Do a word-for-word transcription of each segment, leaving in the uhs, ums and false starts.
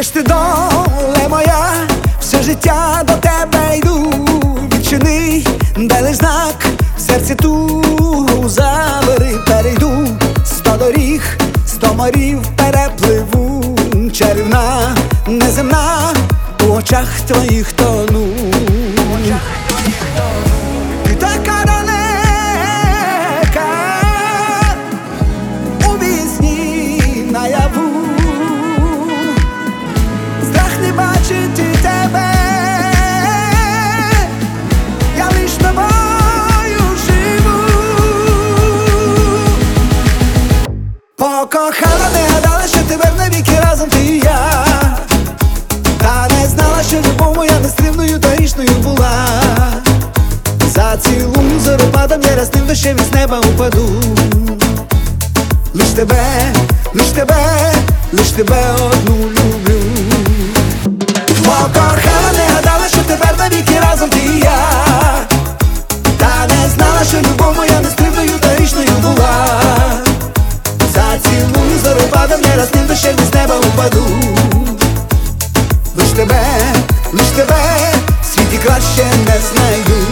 Де ж ти, доле моя, все життя до тебе йду. Відчини, дай лиш знак, в серці тугу забери. Перейду сто доріг, сто морів перепливу. Чарівна, неземна, у очах твоїх тону. Ти така далека, у вісні наяву. Страх не бачити тебе, я лиш тобою живу. Покохала, не гадала, що тепер навіки разом ти і я. Та не знала, що любов моя нестримною та річною була. Зацілую зоропадом, я раз ним дощем із неба упаду. Лиш тебе, лиш тебе, лиш тебе одну люблю. Покохала, не гадала, що тепер навіки разом ти і я. Та не знала, що любов моя нестримною та річною була. Зацілую зоропадом, я раз ним дощем із неба упаду. Лиш тебе, лиш тебе, в світі краще не знайду.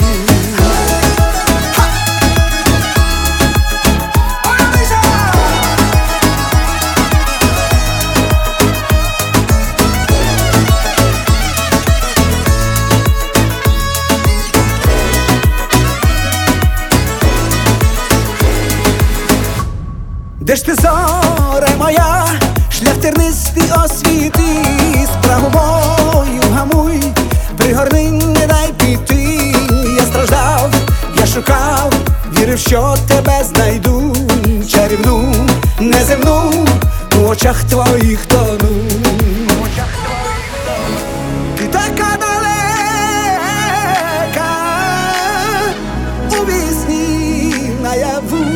Де ж ти, зоре моя, шлях тернистий освіти. Справу мою гамуй, пригорни, не дай піти. Я страждав, я шукав, вірив, що тебе знайду. Чарівну, неземну, у очах твоїх тону. Ти така далека, у вісні наяву.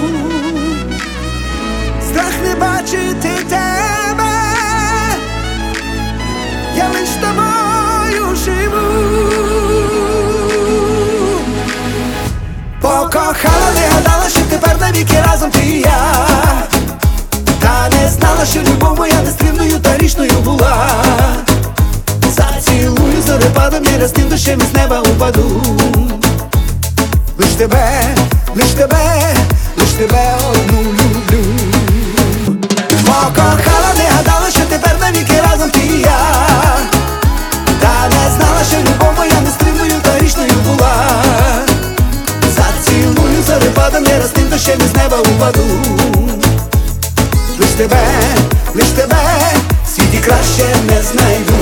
Страх не бачити тебе, я лиш тобою живу. Покохала, не гадала, що тепер навіки разом ти і я. Та не знала, що любов моя нестримною та річною була. Зацілую зорепадом, я раз ним дощем із неба упаду. Лиш тебе, лиш тебе, лиш тебе одну люблю. Покохала, не гадала, що тепер навіки разом ти і я. Та не знала, що любов моя нестримною та річною була. Зацілую зорепадом, я раз ним дощем із неба упаду. Лиш тебе, лиш тебе, в світі краще не знайду.